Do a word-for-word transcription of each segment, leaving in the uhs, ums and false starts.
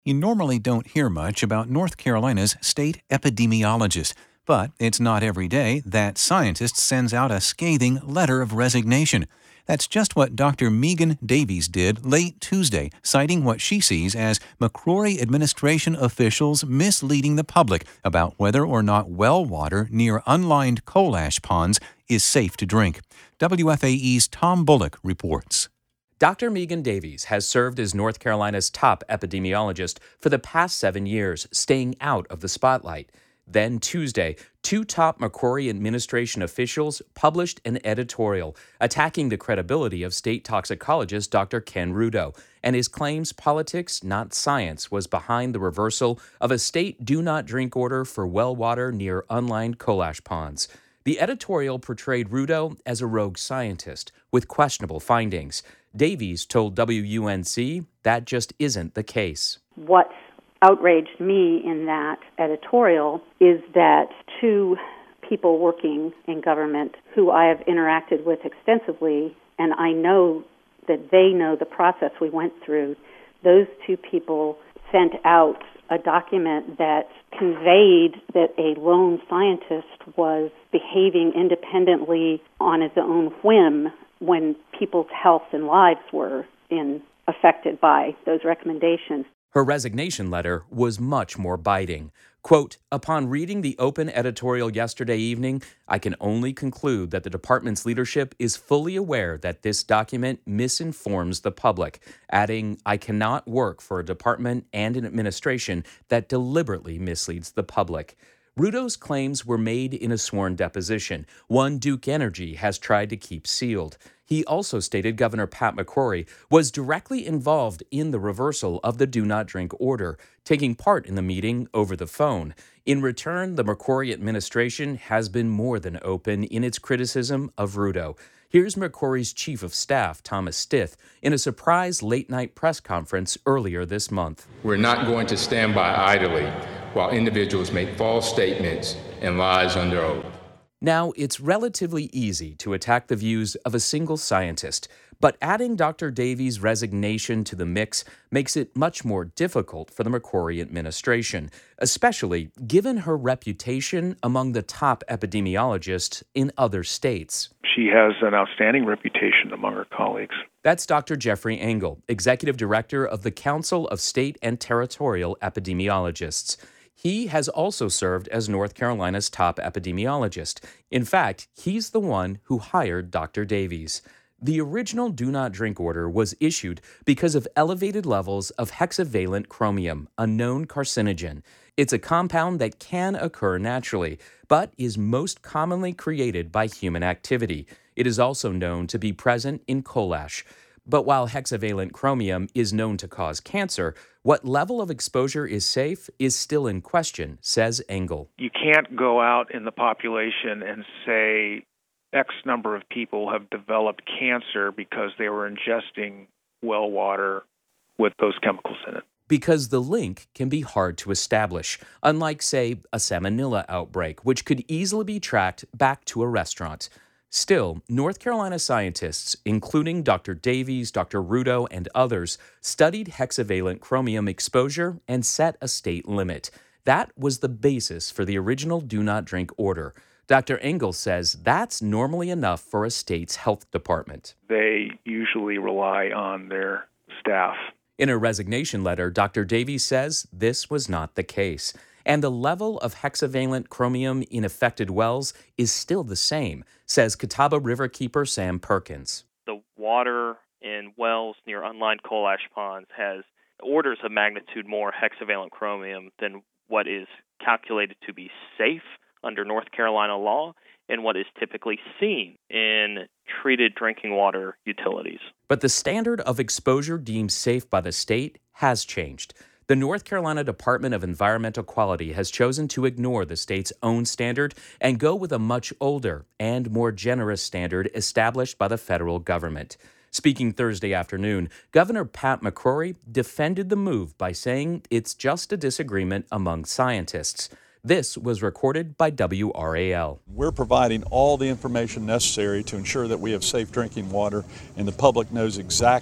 You normally don't hear much about North Carolina's state epidemiologist, but it's not every day that scientist sends out a scathing letter of resignation. That's just what Doctor Megan Davies did late Tuesday, citing what she sees as McCrory administration officials misleading the public about whether or not well water near unlined coal ash ponds is safe to drink. W F A E's Tom Bullock reports. Doctor Megan Davies has served as North Carolina's top epidemiologist for the past seven years, staying out of the spotlight. Then Tuesday, two top McCrory administration officials published an editorial attacking the credibility of state toxicologist Doctor Ken Rudo and his claims politics, not science, was behind the reversal of a state do-not-drink order for well water near unlined coal ash ponds. The editorial portrayed Rudo as a rogue scientist with questionable findings. Davies told W U N C that just isn't the case. What outraged me in that editorial is that two people working in government who I have interacted with extensively, and I know that they know the process we went through, those two people sent out a document that conveyed that a lone scientist was behaving independently on his own whim when people's health and lives were in, affected by those recommendations. Her resignation letter was much more biting. Quote, upon reading the open editorial yesterday evening, I can only conclude that the department's leadership is fully aware that this document misinforms the public, adding, I cannot work for a department and an administration that deliberately misleads the public. Rudo's claims were made in a sworn deposition, one Duke Energy has tried to keep sealed. He also stated Governor Pat McCrory was directly involved in the reversal of the do not drink order, taking part in the meeting over the phone. In return, the McCrory administration has been more than open in its criticism of Rudo. Here's McCrory's chief of staff, Thomas Stith, in a surprise late-night press conference earlier this month. We're not going to stand by idly while individuals make false statements and lies under oath. Now, it's relatively easy to attack the views of a single scientist, but adding Doctor Davies' resignation to the mix makes it much more difficult for the McCrory administration, especially given her reputation among the top epidemiologists in other states. She has an outstanding reputation among her colleagues. That's Doctor Jeffrey Engel, Executive Director of the Council of State and Territorial Epidemiologists. He has also served as North Carolina's top epidemiologist. In fact, he's the one who hired Doctor Davies. The original do not drink order was issued because of elevated levels of hexavalent chromium, a known carcinogen. It's a compound that can occur naturally, but is most commonly created by human activity. It is also known to be present in coal ash. But while hexavalent chromium is known to cause cancer, what level of exposure is safe is still in question, says Engel. You can't go out in the population and say X number of people have developed cancer because they were ingesting well water with those chemicals in it. Because the link can be hard to establish, unlike, say, a salmonella outbreak, which could easily be tracked back to a restaurant. Still, North Carolina scientists, including Doctor Davies, Doctor Rudo, and others, studied hexavalent chromium exposure and set a state limit. That was the basis for the original do not drink order. Doctor Engel says that's normally enough for a state's health department. They usually rely on their staff. In a resignation letter, Doctor Davies says this was not the case. And the level of hexavalent chromium in affected wells is still the same, says Catawba Riverkeeper Sam Perkins. The water in wells near unlined coal ash ponds has orders of magnitude more hexavalent chromium than what is calculated to be safe under North Carolina law and what is typically seen in treated drinking water utilities. But the standard of exposure deemed safe by the state has changed. The North Carolina Department of Environmental Quality has chosen to ignore the state's own standard and go with a much older and more generous standard established by the federal government. Speaking Thursday afternoon, Governor Pat McCrory defended the move by saying it's just a disagreement among scientists. This was recorded by W R A L. We're providing all the information necessary to ensure that we have safe drinking water and the public knows exactly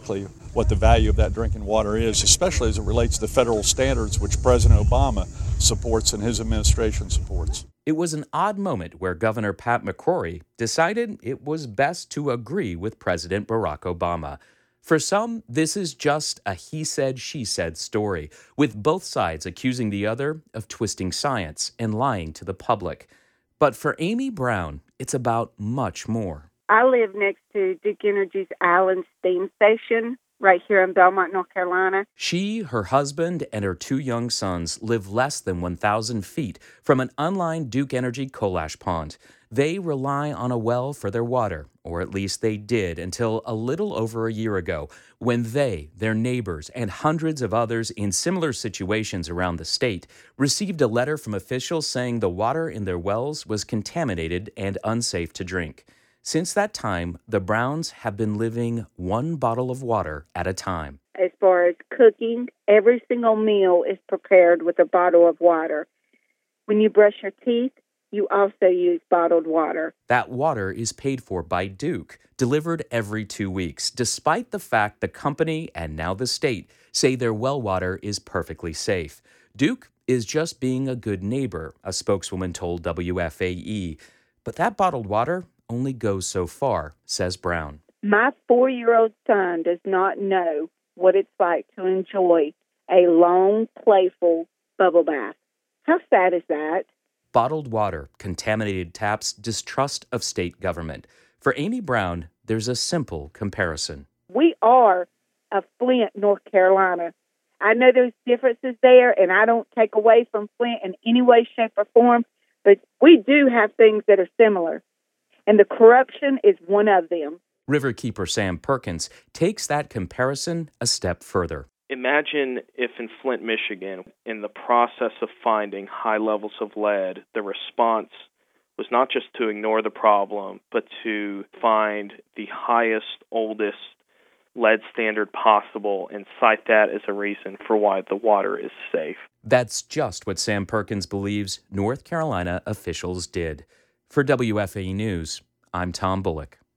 what the value of that drinking water is, especially as it relates to the federal standards which President Obama supports and his administration supports. It was an odd moment where Governor Pat McCrory decided it was best to agree with President Barack Obama. For some, this is just a he said, she said story, with both sides accusing the other of twisting science and lying to the public. But for Amy Brown, it's about much more. I live next to Duke Energy's Island Steam Station right here in Belmont, North Carolina. She, her husband, and her two young sons live less than one thousand feet from an unlined Duke Energy coal ash pond. They rely on a well for their water, or at least they did until a little over a year ago, when they, their neighbors, and hundreds of others in similar situations around the state received a letter from officials saying the water in their wells was contaminated and unsafe to drink. Since that time, the Browns have been living one bottle of water at a time. As far as cooking, every single meal is prepared with a bottle of water. When you brush your teeth, you also use bottled water. That water is paid for by Duke, delivered every two weeks, despite the fact the company and now the state say their well water is perfectly safe. Duke is just being a good neighbor, a spokeswoman told W F A E. But that bottled water only goes so far, says Brown. My four-year-old son does not know what it's like to enjoy a long, playful bubble bath. How sad is that? Bottled water, contaminated taps, distrust of state government. For Amy Brown, there's a simple comparison. We are a Flint, North Carolina. I know there's differences there, and I don't take away from Flint in any way, shape, or form, but we do have things that are similar, and the corruption is one of them. Riverkeeper Sam Perkins takes that comparison a step further. Imagine if in Flint, Michigan, in the process of finding high levels of lead, the response was not just to ignore the problem, but to find the highest, oldest lead standard possible and cite that as a reason for why the water is safe. That's just what Sam Perkins believes North Carolina officials did. For W F A E News, I'm Tom Bullock.